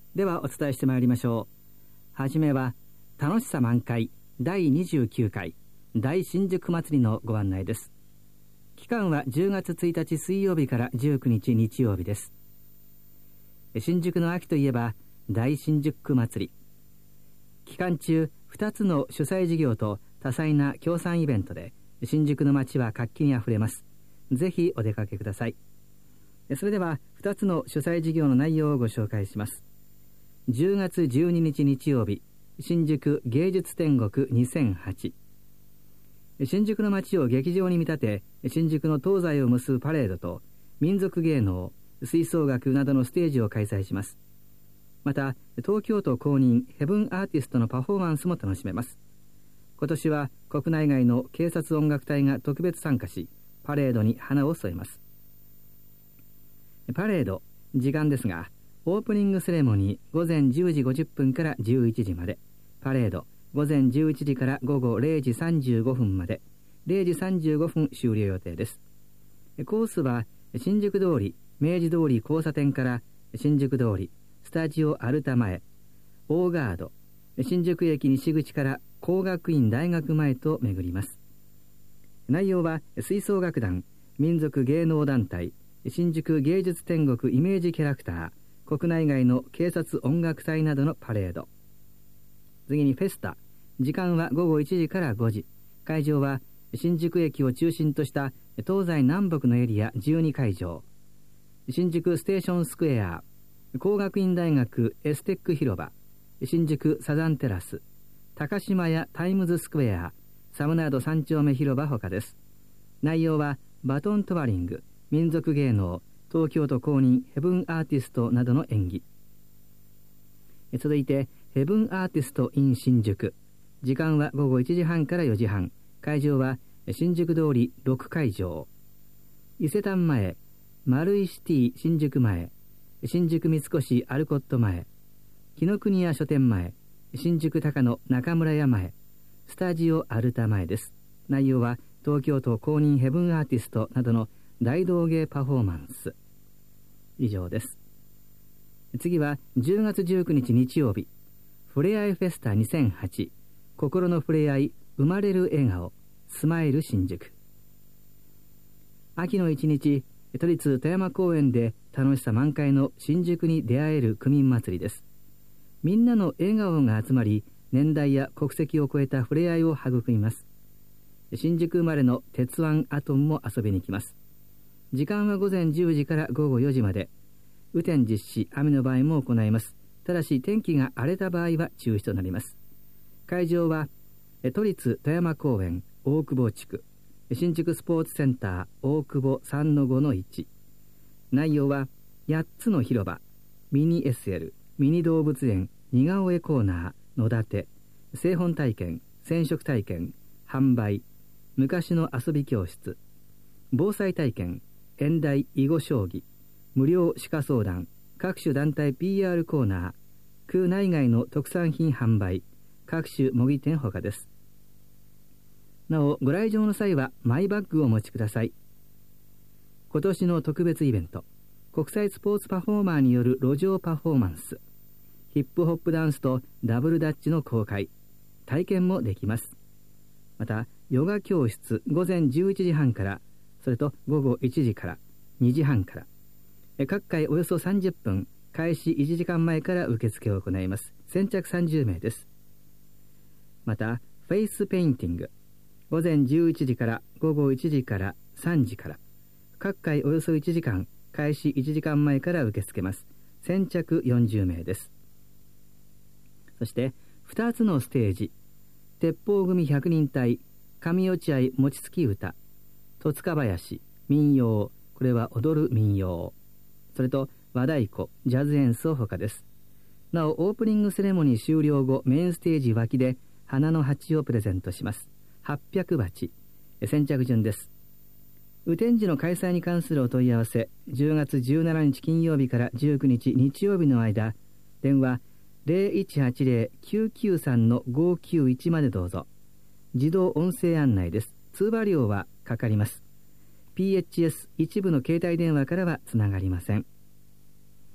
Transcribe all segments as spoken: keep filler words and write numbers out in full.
ではお伝えしてまいりましょう。はじめは楽しさ満開だいにじゅうきゅうかい大新宿祭りのご案内です。期間はじゅうがつついたち水曜日からじゅうくにち日曜日です。新宿の秋といえば大新宿区祭り。期間中ふたつの主催事業と多彩な協賛イベントで新宿の街は活気にあふれます。ぜひお出かけください。それではふたつの主催事業の内容をご紹介します。じゅうがつじゅうににち日曜日、新宿芸術天国にせんはち。新宿の街を劇場に見立て、新宿の東西を結ぶパレードと民族芸能、吹奏楽などのステージを開催します。また東京都公認ヘブンアーティストのパフォーマンスも楽しめます。今年は国内外の警察音楽隊が特別参加し、パレードに花を添えます。パレード時間ですが、オープニングセレモニー午前じゅうじごじゅっぷんからじゅういちじまで、パレード午前じゅういちじから午後れいじさんじゅうごふんまで、れいじさんじゅうごふん終了予定です。コースは新宿通り、明治通り交差点から新宿通り、スタジオアルタ前、オーガード、新宿駅西口から工学院大学前と巡ります。内容は吹奏楽団、民族芸能団体、新宿芸術天国イメージキャラクター、国内外の警察音楽隊などのパレード。次にフェスタ。時間はごごいちじからごじ。会場は新宿駅を中心とした東西南北のエリアじゅうにかいじょう。新宿ステーションスクエア、工学院大学エステック広場、新宿サザンテラス、高島屋タイムズスクエア、サムナード三丁目広場ほかです。内容はバトントワリング、民族芸能、東京都公認ヘブンアーティストなどの演技。続いてヘブンアーティスト in 新宿。時間はごごいちじはんからよじはん。会場は新宿通りろくかいじょう。伊勢丹前、丸井シティ新宿前、新宿三越アルコット前、紀ノ国屋書店前、新宿高野中村屋前、スタジオアルタ前です。内容は東京都公認ヘブンアーティストなどの大道芸パフォーマンス。以上です。次はじゅうがつじゅうくにち日曜日、ふれあいフェスタにせんはち、心のふれあい生まれる笑顔、スマイル新宿。秋の一日、都立富山公園で楽しさ満開の新宿に出会える区民祭りです。みんなの笑顔が集まり、年代や国籍を超えたふれあいを育みます。新宿生まれの鉄腕アトムも遊びに来ます。時間はごぜんじゅうじからごごよじまで。雨天実施、雨の場合も行います。ただし天気が荒れた場合は中止となります。会場は都立富山公園大久保地区、新宿スポーツセンター大久保 さんのごのいち。内容はやっつの広場、ミニ エスエル、ミニ動物園似顔絵コーナー野立て、製本体験、染色体験、販売、昔の遊び教室、防災体験、演題囲碁将棋、無料歯科相談、各種団体 ピーアール コーナー、区内外の特産品販売、各種模擬店ほかです。なお、ご来場の際はマイバッグをお持ちください。今年の特別イベント、国際スポーツパフォーマーによる路上パフォーマンス、ヒップホップダンスとダブルダッチの公開、体験もできます。また、ヨガ教室ごぜんじゅういちじはんから、それとごごいちじから、にじはんから、各回およそさんじゅっぷん、開始いちじかんまえから受付を行います。先着さんじゅうめいです。また、フェイスペインティング、ごぜんじゅういちじからごごいちじからさんじから、各回およそいちじかん、開始いちじかんまえから受け付けます。先着よんじゅうめいです。そしてふたつのステージ、鉄砲組ひゃくにん隊、上落合餅つき歌、戸塚林、民謡、これは踊る民謡、それと和太鼓、ジャズ演奏ほかです。なお、オープニングセレモニー終了後、メインステージ脇で花の鉢をプレゼントします。はっぴゃくばち、先着順です。雨天時の開催に関するお問い合わせ、じゅうがつじゅうしちにち金曜日からじゅうくにち日曜日の間、電話 ゼロいちはちゼロ きゅうきゅうさん ごきゅういち までどうぞ。自動音声案内です。通話料はかかります。ピーエイチエス 一部の携帯電話からはつながりません。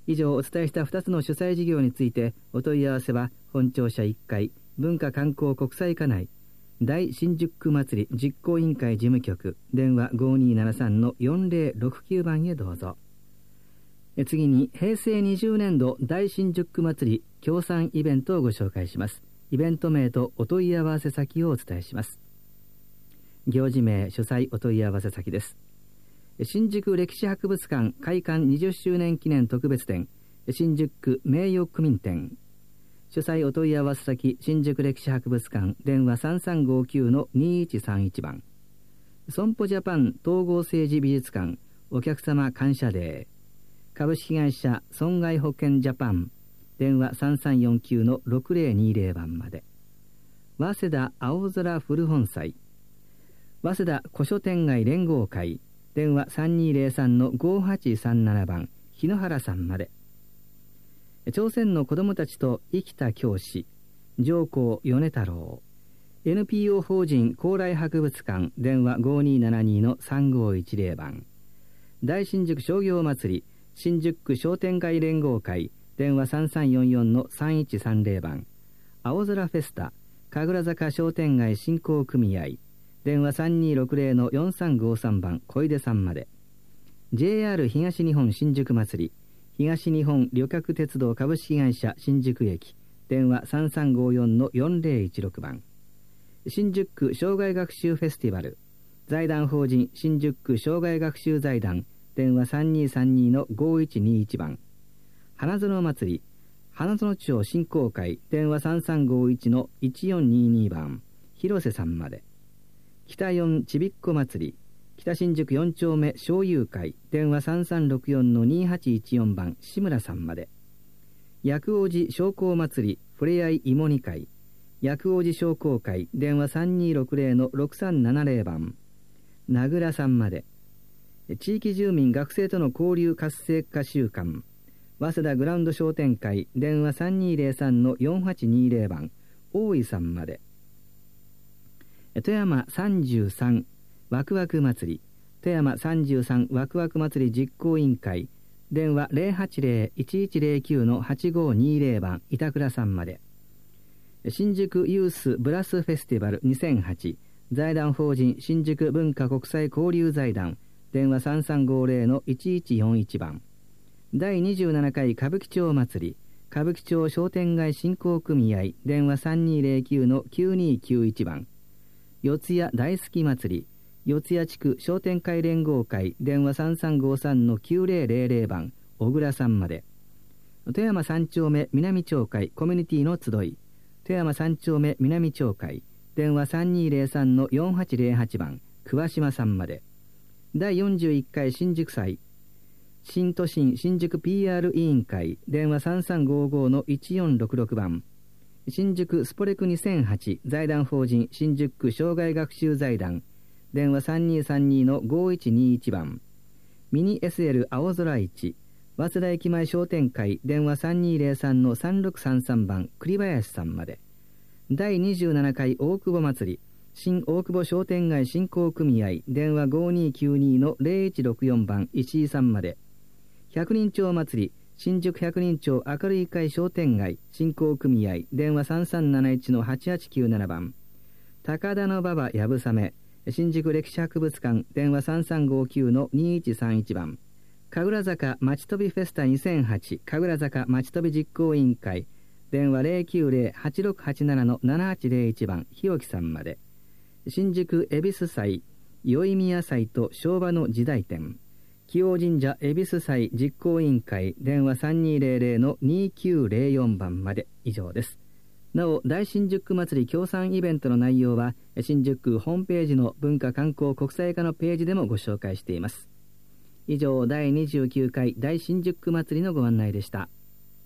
以上お伝えしたふたつの主催事業についてお問い合わせは本庁舎いっかい文化観光国際課内大新宿区祭り実行委員会事務局電話 ごにーななさんのよんぜろろくきゅう 番へどうぞ。次に平成にじゅうねんど大新宿区祭り協賛イベントをご紹介します。イベント名とお問い合わせ先をお伝えします。行事名、主催お問い合わせ先です。新宿歴史博物館開館にじゅっしゅうねん記念特別展新宿区名誉区民展。主催お問い合わせ先新宿歴史博物館電話 さんさんごきゅうのにいちさんいち 番。損保ジャパン統合政治美術館お客様感謝デー。株式会社損害保険ジャパン電話さんさんよんきゅうのろくぜろにぜろ 番まで。早稲田青空古本祭早稲田古書店街連合会電話さんにーぜろさんのごはちさんなな 番日野原さんまで。朝鮮の子どもたちと生きた教師上皇米太郎 エヌピーオー 法人高麗博物館電話ごにーななにのさんごいちぜろ 番。大新宿商業祭り新宿区商店街連合会電話さんさんよんよんのさんいちさんぜろ 番。青空フェスタ神楽坂商店街振興組合電話さんにーろくぜろのよんさんごさん 番小出さんまで。 ジェイアール 東日本新宿祭り東日本旅客鉄道株式会社新宿駅電話さんさんごよんのよんぜろいちろく 番。新宿区障害学習フェスティバル財団法人新宿区障害学習財団電話さんにーさんにのごいちにいち 番。花園祭り花園町振興会電話さんさんごいちのいちよんにに 番広瀬さんまで。北四ちびっこ祭り北新宿よん丁目商友会電話さんさんろくよんのにはちいちよん 番志村さんまで。薬王寺商工祭りふれあい芋煮会薬王寺商工会電話さんにーろくぜろのろくさんななぜろ 番名倉さんまで。地域住民学生との交流活性化週間早稲田グラウンド商店会電話さんにーぜろさんのよんはちにぜろ 番大井さんまで。富山さんじゅうさんワクワク祭り富山さんじゅうさんワクワク祭り実行委員会電話 ゼロはちゼロ いちいちゼロきゅうのはちごにぜろ 番板倉さんまで。新宿ユースブラスフェスティバルにせんはち財団法人新宿文化国際交流財団電話さんさんごぜろのいちいちよんいち 番。第にじゅうななかい歌舞伎町祭り歌舞伎町商店街振興組合電話さんにーぜろきゅうのきゅうにーきゅういち 番。四谷大好き祭り四谷地区商店会連合会電話さんさんごさんのきゅうぜろぜろぜろ 番小倉さんまで。富山三丁目南町会コミュニティの集い富山三丁目南町会電話さんにーぜろさんのよんはちぜろはち 番桑島さんまで。第よんじゅういっかい新宿祭新都心新宿 ピーアール 委員会電話さんさんごごのいちよんろくろく 番。新宿スポレクにせんはち財団法人新宿区障害学習財団電話さんにーさんにのごいちにいち 番。ミニ エスエル 青空市早稲田駅前商店会電話さんにーぜろさんのさんろくさんさん 番栗林さんまで。第にじゅうななかい大久保祭り新大久保商店街振興組合電話ごにーきゅうにのぜろいちろくよん 番石井さんまで。百人町祭り新宿百人町明るい会商店街振興組合電話さんさんなないちのはちはちきゅうなな 番。高田馬場やぶさめ新宿歴史博物館電話さんさんごきゅうのにいちさんいち 番。神楽坂まちとびフェスタにせんはち神楽坂まちとび実行委員会電話 ゼロきゅうゼロ はちろくはちななのななはちゼロいち 番日置さんまで。新宿恵比寿祭宵宮祭と昭和の時代展紀王神社恵比寿祭実行委員会電話さんにーぜろぜろのにきゅうぜろよん 番まで。以上です。なお大新宿祭り協賛イベントの内容は新宿区ホームページの文化観光国際課のページでもご紹介しています。以上だいにじゅうきゅうかい大新宿祭りのご案内でした。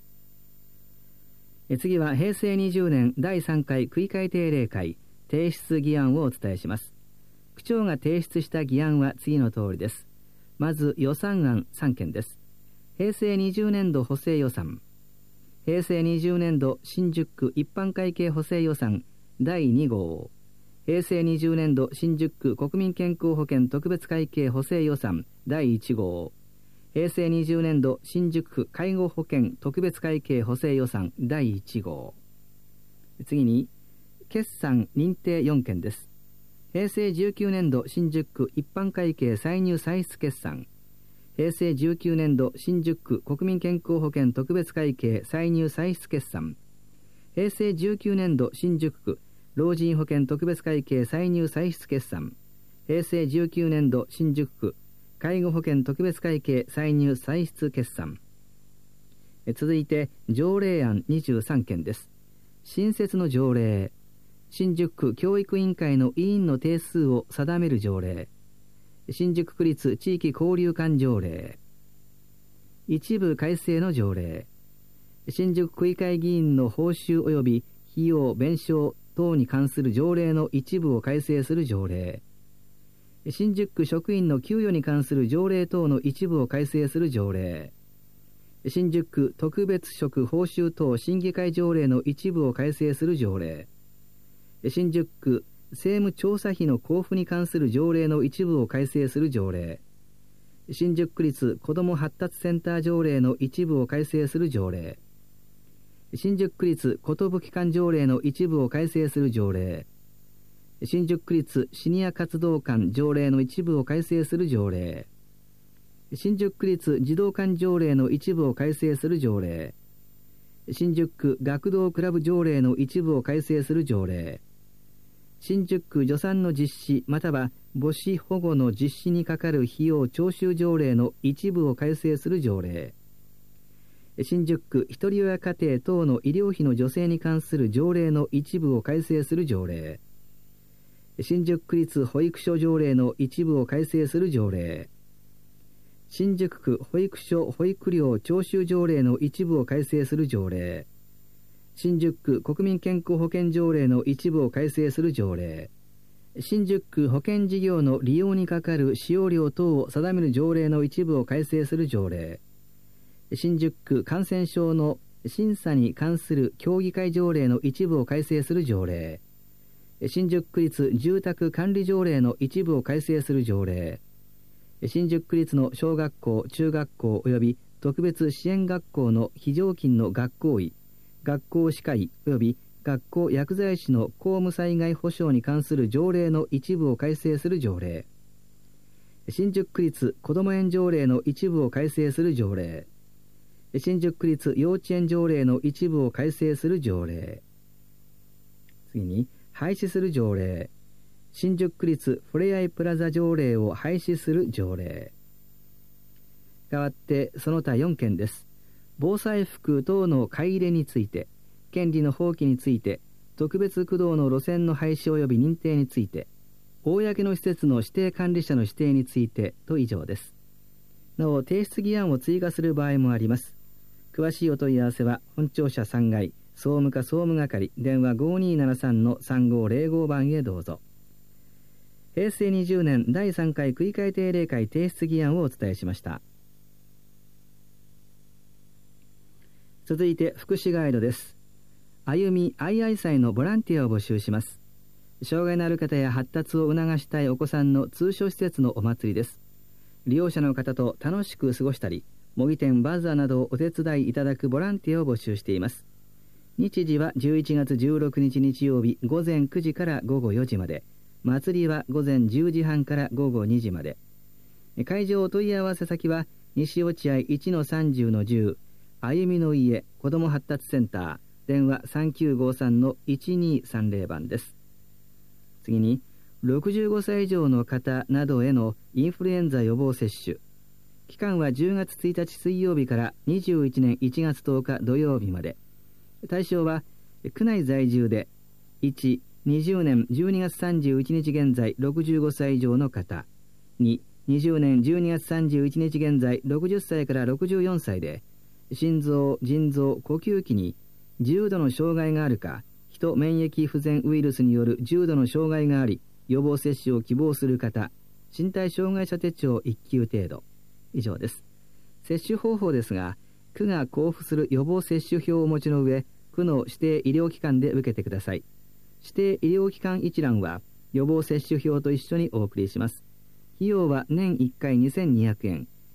え次は平成にじゅうねんだいさんかい区議会定例会提出議案をお伝えします。区長が提出した議案は次の通りです。まず予算案さんけんです。平成にじゅうねんど補正予算平成にじゅうねんど新宿区一般会計補正予算だいにごう平成にじゅうねんど新宿区国民健康保険特別会計補正予算だいいちごうへいせいにじゅうねんど新宿区介護保険特別会計補正予算だいいち号。次に決算認定よんけんです。へいせいじゅうきゅうねんど新宿区一般会計歳入歳出決算、へいせいじゅうきゅうねんど新宿区国民健康保険特別会計歳入歳出決算、へいせいじゅうきゅうねんど新宿区老人保険特別会計歳入歳出決算、へいせいじゅうきゅうねんど新宿区介護保険特別会計歳入歳出決算。続いて条例案にじゅうさんけんです。新設の条例、新宿区教育委員会の委員の定数を定める条例、新宿区立地域交流館条例、一部改正の条例、新宿区議会議員の報酬及び費用弁償等に関する条例の一部を改正する条例、新宿区職員の給与に関する条例等の一部を改正する条例、新宿区特別職報酬等審議会条例の一部を改正する条例、新宿区政務調査費の交付に関する条例の一部を改正する条例、新宿区立子ども発達センター条例の一部を改正する条例、新宿区立寿館条例の一部を改正する条例、新宿区立シニア活動館条例の一部を改正する条例、新宿区立児童館条例の一部を改正する条例、新宿区学童クラブ条例の一部を改正する条例、新宿区助産の実施または母子保護の実施にかかる費用徴収条例の一部を改正する条例、新宿区ひとり親家庭等の医療費の助成に関する条例の一部を改正する条例、新宿区立保育所条例の一部を改正する条例、新宿区保育所保育料徴収条例の一部を改正する条例、新宿区国民健康保険条例の一部を改正する条例、新宿区保険事業の利用にかかる使用料等を定める条例の一部を改正する条例、新宿区感染症の審査に関する協議会条例の一部を改正する条例、新宿区立住宅管理条例の一部を改正する条例、新宿区立の小学校中学校及び特別支援学校の非常勤の学校医学校歯科医及び学校薬剤師の公務災害保障に関する条例の一部を改正する条例、新宿区立こども園条例の一部を改正する条例、新宿区立幼稚園条例の一部を改正する条例、次に廃止する条例、新宿区立ふれあいプラザ条例を廃止する条例。代わってその他よんけんです。防災服等の買い入れについて、権利の放棄について、特別区道の路線の廃止及び認定について、公の施設の指定管理者の指定についてと以上です。なお提出議案を追加する場合もあります。詳しいお問い合わせは本庁舎さんがい総務課総務係電話 ごにーななさんのさんごーぜろご 番へどうぞ。へいせいにじゅうねんだいさんかい区議会定例会提出議案をお伝えしました。続いて福祉ガイドです。歩みあいあい祭のボランティアを募集します。障害のある方や発達を促したいお子さんの通所施設のお祭りです。利用者の方と楽しく過ごしたり、模擬店バザーなどをお手伝いいただくボランティアを募集しています。日時はじゅういちがつじゅうろくにち日曜日ごぜんくじからごごよじまで、祭りはごぜんじゅうじはんからごごにじまで。会場お問い合わせ先は西落合 いちのさんじゅうのじゅう 歩みの家子ども発達センター電話 さんきゅうごさんのいちにーさんぜろ 番です。次にろくじゅうごさい以上の方などへのインフルエンザ予防接種。期間はじゅうがつついたち水曜日からにじゅういちねんいちがつとおか土曜日まで。対象は区内在住でいち、にじゅうねんじゅうにがつさんじゅういちにち現在ろくじゅうごさい以上の方、に、にじゅうねんじゅうにがつさんじゅういちにち現在ろくじゅっさいからろくじゅうよんさいで、心臓、腎臓、呼吸器に重度の障害があるか、人免疫不全ウイルスによる重度の障害があり、予防接種を希望する方、身体障害者手帳いっきゅう程度。以上です。接種方法ですが、区が交付する予防接種票をお持ちの上、区の指定医療機関で受けてください。指定医療機関一覧は予防接種票と一緒にお送りします。費用は年いっかいにせんにひゃくえん、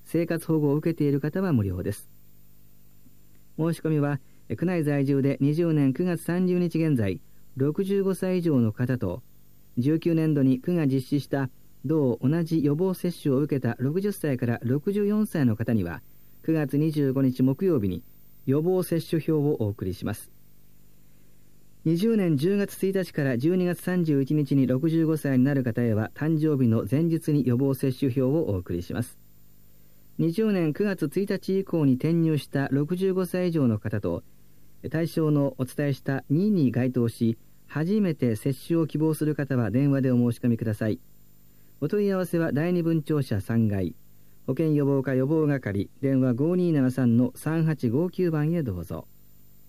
生活保護を受けている方は無料です。申し込みは区内在住でにじゅうねんくがつさんじゅうにち現在ろくじゅうごさい以上の方と、じゅうきゅうねんどに区が実施した同同じ予防接種を受けたろくじゅっさいからろくじゅうよんさいの方にはくがつにじゅうごにち木曜日に予防接種票をお送りします。にじゅうねんじゅうがつついたちからじゅうにがつさんじゅういちにちにろくじゅうごさいになる方へは誕生日の前日に予防接種票をお送りします。にじゅうねんくがつついたち以降に転入したろくじゅうごさい以上の方と、対象のお伝えしたにに該当し初めて接種を希望する方は電話でお申し込みください。お問い合わせは第二分庁舎さんがい、保健予防課予防係、電話ごにーななさんのさんはちごきゅうばんへどうぞ。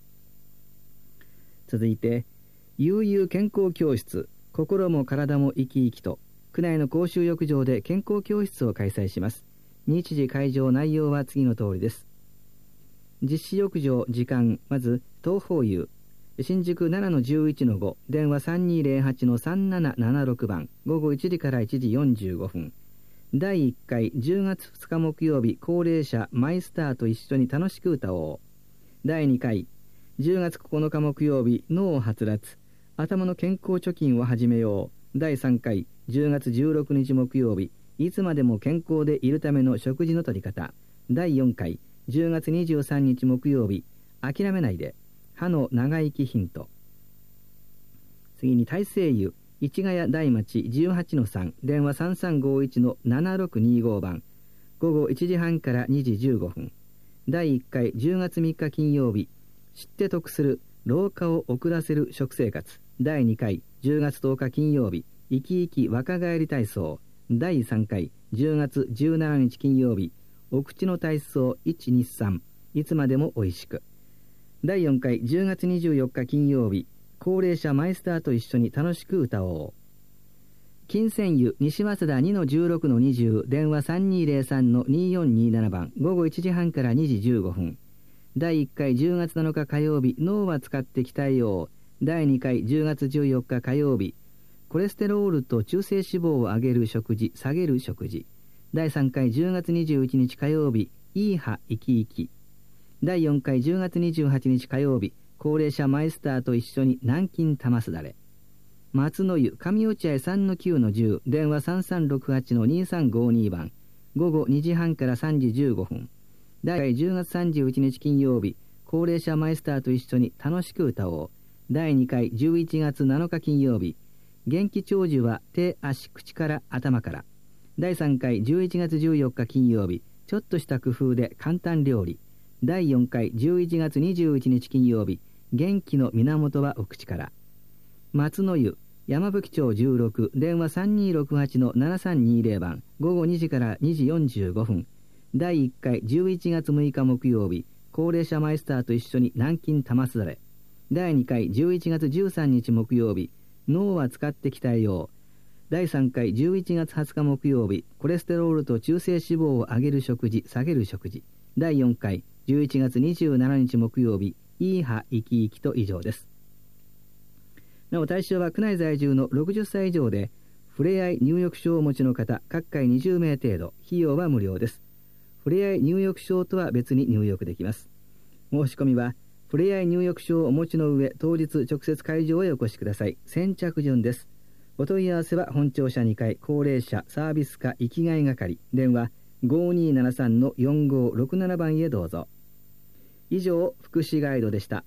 続いて、悠々健康教室、心も体も生き生きと、区内の公衆浴場で健康教室を開催します。日時会場内容は次の通りです。実施浴場時間、まず東宝湯、新宿 ななのじゅういちのご、電話 さんにーぜろはちのさんななななろく 番、午後いちじからいちじよんじゅうごふん。だいいっかいじゅうがつふつか木曜日、高齢者マイスターと一緒に楽しく歌おう。だいにかいじゅうがつここのか木曜日、脳はつらつ、頭の健康貯金を始めよう。だいさんかいじゅうがつじゅうろくにち木曜日、いつまでも健康でいるための食事の取り方。だいよんかいじゅうがつにじゅうさんにち木曜日、諦めないで歯の長生きヒント。次に大西湯市ヶ谷台町 じゅうはちのさん、電話さんさんごいちのななろくにご 番、午後いちじはんからにじじゅうごふん。だいいっかいじゅうがつみっか金曜日、知って得する老化を遅らせる食生活。だいにかいじゅうがつとおか金曜日、生き生き若返り体操。だいさんかいじゅうがつじゅうしちにち金曜日、お口の体操いちにさん、いつまでもおいしく。だいよんかいじゅうがつにじゅうよっか金曜日、高齢者マイスターと一緒に楽しく歌おう。金泉湯西早稲田 にのじゅうろくのにじゅう、電話 さんにーぜろさんのによんになな 番、午後いちじはんからにじじゅうごふん。だいいっかいじゅうがつなのか火曜日、脳は使って鍛えよう。だいにかいじゅうがつじゅうよっか火曜日、コレステロールと中性脂肪を上げる食事、下げる食事。だいさんかいじゅうがつにじゅういちにち火曜日、いい歯生き生き。だいよんかいじゅうがつにじゅうはちにち火曜日、高齢者マイスターと一緒に南京玉すだれ。松の湯上落合 さんのきゅうのじゅう、電話さんさんろくはちのにさんごに 番、午後にじはんからさんじじゅうごふん。だいいっかいじゅうがつさんじゅういちにち金曜日、高齢者マイスターと一緒に楽しく歌おう。だいにかいじゅういちがつなのか金曜日、元気長寿は手足口から頭から。だいさんかいじゅういちがつじゅうよっか金曜日、ちょっとした工夫で簡単料理。だいよんかいじゅういちがつにじゅういちにち金曜日、元気の源はお口から。松の湯山吹町じゅうろく、電話さんにーろくはちのななさんにぜろ 番、午後にじからにじよんじゅうごふん。だいいっかいじゅういちがつむいか木曜日、高齢者マイスターと一緒に南京玉すだれ。だいにかいじゅういちがつじゅうさんにち木曜日、脳は使って鍛えよう。だいさんかいじゅういちがつはつか木曜日、コレステロールと中性脂肪を上げる食事、下げる食事。だいよんかいじゅういちがつにじゅうしちにち木曜日、いい歯生き生きと以上です。なお対象は区内在住のろくじゅっさい以上で、ふれあい入浴証をお持ちの方、各回にじゅうめい程度、費用は無料です。ふれあい入浴証とは別に入浴できます。申し込みは、ふれあい入浴証をお持ちの上、当日直接会場へお越しください。先着順です。お問い合わせは本庁舎にかい高齢者サービス課生きがい係、電話ごにーななさんのよんごろくなな 番へどうぞ。以上、福祉ガイドでした。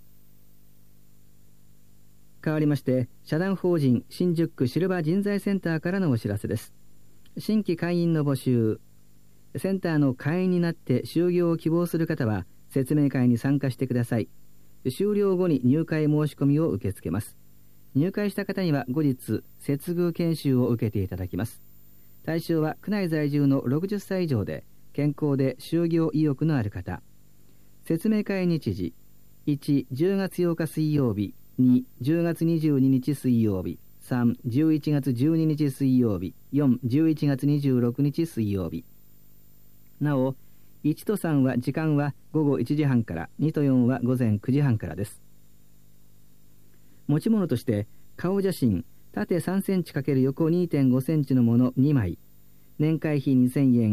変わりまして、社団法人新宿区シルバー人材センターからのお知らせです。新規会員の募集。センターの会員になって就業を希望する方は、説明会に参加してください。終了後に入会申し込みを受け付けます。入会した方には後日、接遇研修を受けていただきます。対象は区内在住のろくじゅっさい以上で、健康で就業意欲のある方。説明会日時、いち、じゅうがつようか水曜日、に、じゅうがつにじゅうににち水曜日、さん、じゅういちがつじゅうににち水曜日、よん、じゅういちがつにじゅうろくにち水曜日。なお、いちとさんは時間はごごいちじはんから、にとよんはごぜんくじはんからです。持ち物として、顔写真、縦さんセンチ×横 にてんごセンチのものにまい、年会費にせんえん、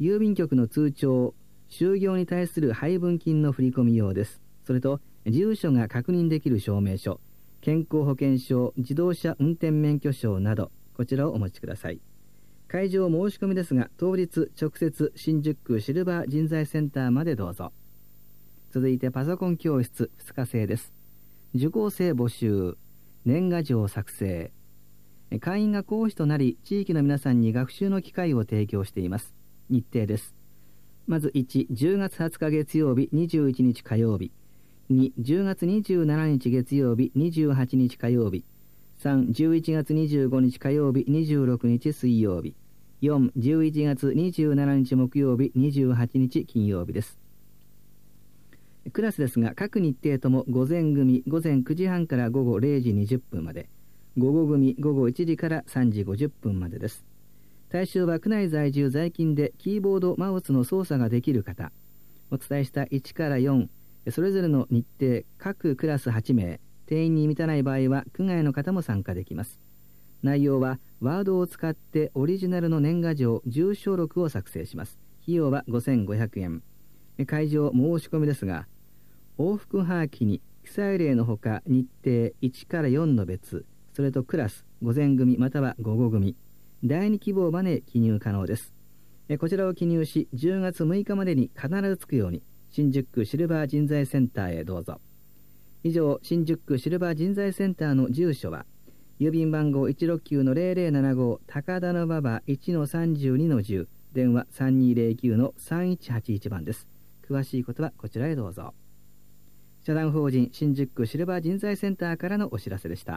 郵便局の通帳、就業に対する配分金の振込用です。それと住所が確認できる証明書、健康保険証、自動車運転免許証など、こちらをお持ちください。会場申し込みですが、当日直接新宿区シルバー人材センターまでどうぞ。続いてパソコン教室ふつか制です。受講生募集、年賀状作成。会員が講師となり、地域の皆さんに学習の機会を提供しています。日程です。まずいち、じゅうがつはつか月曜日にじゅういちにち火曜日。に、じゅうがつにじゅうしちにち月曜日にじゅうはちにち火曜日。さん、じゅういちがつにじゅうごにち火曜日にじゅうろくにち水曜日。よん、じゅういちがつにじゅうしちにち木曜日にじゅうはちにち金曜日です。クラスですが、各日程とも午前組午前くじはんから午後れいじにじゅっぷんまで、午後組午後いちじからさんじごじゅっぷんまでです。対象は区内在住在勤でキーボードマウスの操作ができる方。お伝えしたいちからよん、それぞれの日程、各クラスはちめい、定員に満たない場合は区外の方も参加できます。内容はワードを使ってオリジナルの年賀状住所録を作成します。費用はごせんごひゃくえん。会場申し込みですが、往復はがきに記載例のほか日程いちからよんの別、それとクラス午前組または午後組、だいに希望まで記入可能です。こちらを記入し、じゅうがつむいかまでに必ずつくように新宿区シルバー人材センターへどうぞ。以上、新宿区シルバー人材センターの住所は郵便番号 いちろくきゅうのゼロゼロななご 高田馬場 いちのさんじゅうにのじゅう、電話 さんにーぜろきゅうのさんいちはちいち 番です。詳しいことはこちらへどうぞ。社団法人新宿区シルバー人材センターからのお知らせでした。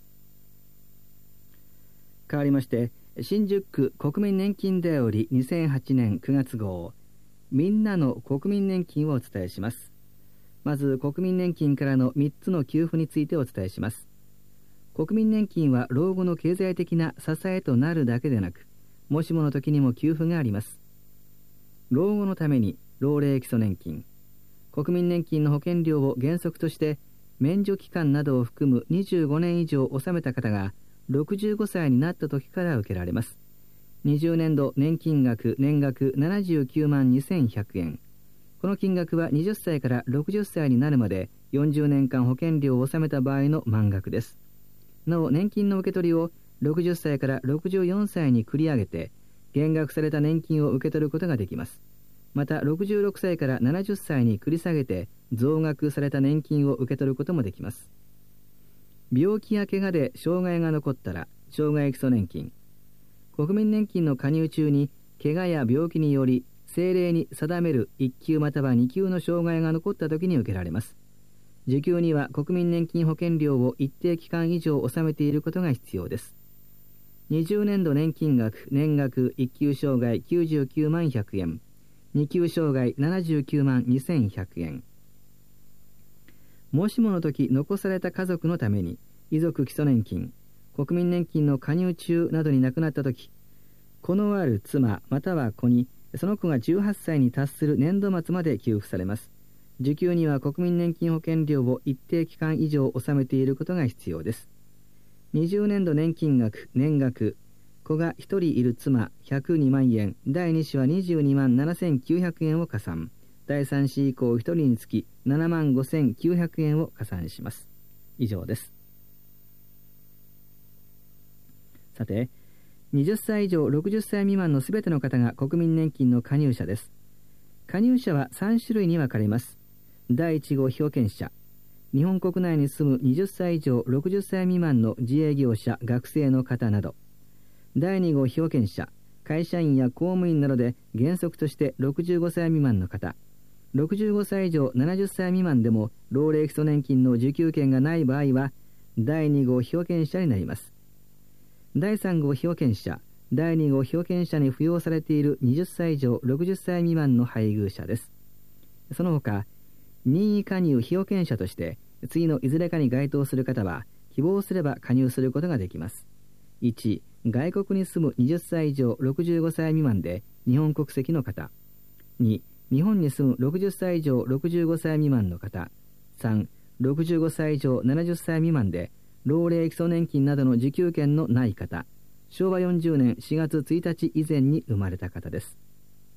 変わりまして、新宿区国民年金だよりにせんはちねんくがつ号、みんなの国民年金をお伝えします。まず国民年金からのみっつの給付についてお伝えします。国民年金は老後の経済的な支えとなるだけでなく、もしもの時にも給付があります。老後のために老齢基礎年金、国民年金の保険料を原則として免除期間などを含むにじゅうごねん以上納めた方がろくじゅうごさいになった時から受けられます。にじゅうねんど年金額年額ななじゅうきゅうまんにせんひゃくえん。この金額ははたちからろくじゅっさいになるまでよんじゅうねんかん保険料を納めた場合の満額です。なお、年金の受け取りをろくじゅっさいからろくじゅうよんさいに繰り上げて減額された年金を受け取ることができます。またろくじゅうろくさいからななじゅっさいに繰り下げて増額された年金を受け取ることもできます。病気や怪我で障害が残ったら障害基礎年金、国民年金の加入中に怪我や病気により政令に定めるいっ級またはに級の障害が残った時に受けられます。受給には国民年金保険料を一定期間以上納めていることが必要です。にじゅうねんど年金額年額いっ級障害きゅうじゅうきゅうまんひゃくえん、に級障害ななじゅうきゅうまんにせんひゃくえん。もしもの時残された家族のために遺族基礎年金、国民年金の加入中などに亡くなった時、子のある妻または子にその子がじゅうはっさいに達する年度末まで給付されます。受給には国民年金保険料を一定期間以上納めていることが必要です。にじゅうねんど年金額年額、子がひとりいる妻ひゃくにまんえん、だいに子はにじゅうにまんななせんきゅうひゃくえんを加算、だいさん子以降ひとりにつきななまんごせんきゅうひゃくえんを加算します。以上です。さて、はたち以上ろくじゅっさい未満のすべての方が国民年金の加入者です。加入者はさん種類に分かれます。だいいち号被保険者、日本国内に住むはたち以上ろくじゅっさい未満の自営業者、学生の方など。だいに号被保険者、会社員や公務員などで原則としてろくじゅうごさい未満の方、ろくじゅうごさい以上ななじゅっさい未満でも老齢基礎年金の受給権がない場合はだいに号被保険者になります。だいさん号被保険者、だいに号被保険者に扶養されているはたち以上ろくじゅっさい未満の配偶者です。その他、任意加入被保険者として次のいずれかに該当する方は希望すれば加入することができます。いち、外国に住むはたち以上ろくじゅうごさい未満で日本国籍の方。に、日本に住むろくじゅっさい以上ろくじゅうごさい未満の方。さん、ろくじゅうごさい以上ななじゅっさい未満で老齢基礎年金などの受給権のない方。しょうわよんじゅうねんしがつついたち以前に生まれた方です。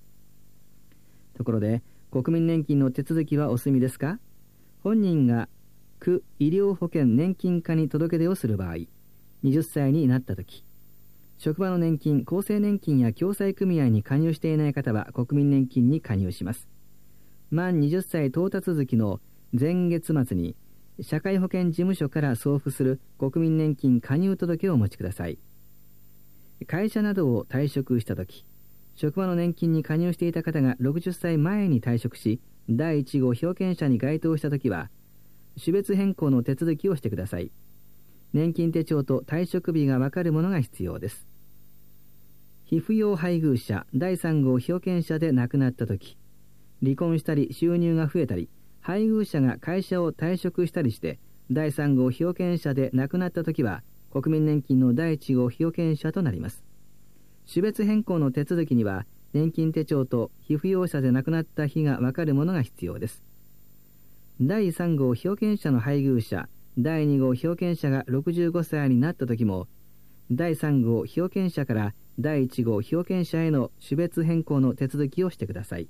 ところで、国民年金の手続きはお済みですか？本人が区医療保険年金課に届け出をする場合、はたちになったとき、職場の年金、厚生年金や共済組合に加入していない方は国民年金に加入します。満はたち到達月の前月末に、社会保険事務所から送付する国民年金加入届をお持ちください。会社などを退職したとき、職場の年金に加入していた方がろくじゅっさいまえに退職し、だいいち号被保険者に該当したときは、種別変更の手続きをしてください。年金手帳と退職日がわかるものが必要です。被扶養配偶者だいさん号被保険者で亡くなったとき、離婚したり収入が増えたり、配偶者が会社を退職したりしてだいさん号被保険者で亡くなったときは、国民年金のだいいち号被保険者となります。種別変更の手続きには、年金手帳と被扶養者で亡くなった日がわかるものが必要です。だいさん号被保険者の配偶者、だいに号被保険者がろくじゅうごさいになったときも、だいさん号被保険者からだいいち号被保険者への種別変更の手続きをしてください。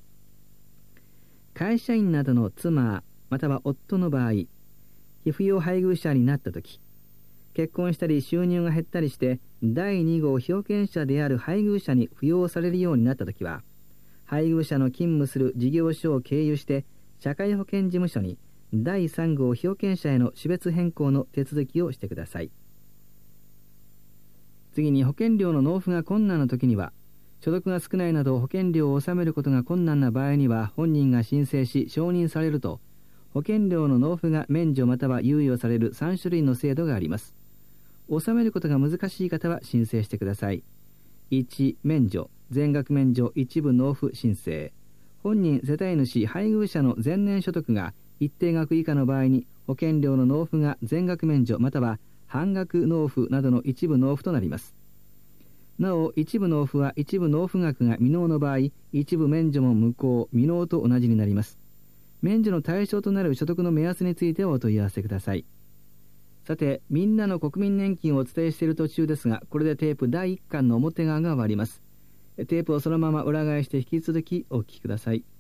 会社員などの妻または夫の場合、被扶養配偶者になったとき、結婚したり収入が減ったりしてだいに号被保険者である配偶者に扶養されるようになったときは、配偶者の勤務する事業所を経由して社会保険事務所にだいさん号被保険者への種別変更の手続きをしてください。次に、保険料の納付が困難なときには、所得が少ないなど保険料を納めることが困難な場合には、本人が申請し承認されると、保険料の納付が免除または猶予されるさん種類の制度があります。納めることが難しい方は申請してください。いち、免除、全額免除一部納付申請。本人、世帯主、配偶者の前年所得が一定額以下の場合に、保険料の納付が全額免除または半額納付などの一部納付となります。なお、一部納付は一部納付額が未納の場合、一部免除も無効、未納と同じになります。免除の対象となる所得の目安についてお問い合わせください。さて、みんなの国民年金をお伝えしている途中ですが、これでテープだいいっかんの表側が終わります。テープをそのまま裏返して引き続きお聞きください。